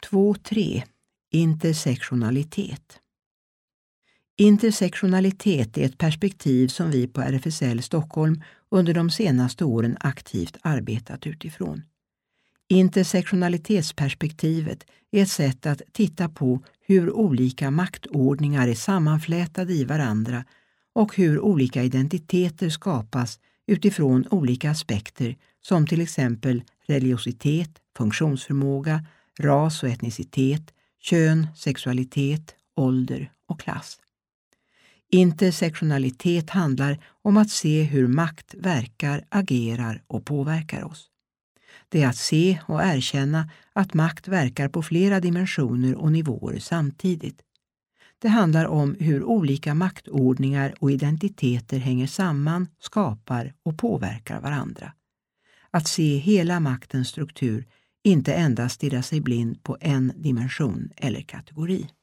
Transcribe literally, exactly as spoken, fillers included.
två tre. Intersektionalitet. Intersektionalitet är ett perspektiv som vi på R F S L Stockholm under de senaste åren aktivt arbetat utifrån. Intersektionalitetsperspektivet är ett sätt att titta på hur olika maktordningar är sammanflätade i varandra och hur olika identiteter skapas utifrån olika aspekter som till exempel religiositet, funktionsförmåga, ras och etnicitet, kön, sexualitet, ålder och klass. Intersektionalitet handlar om att se hur makt verkar, agerar och påverkar oss. Det är att se och erkänna att makt verkar på flera dimensioner och nivåer samtidigt. Det handlar om hur olika maktordningar och identiteter hänger samman, skapar och påverkar varandra. Att se hela maktens struktur, inte endast stirra sig blind på en dimension eller kategori.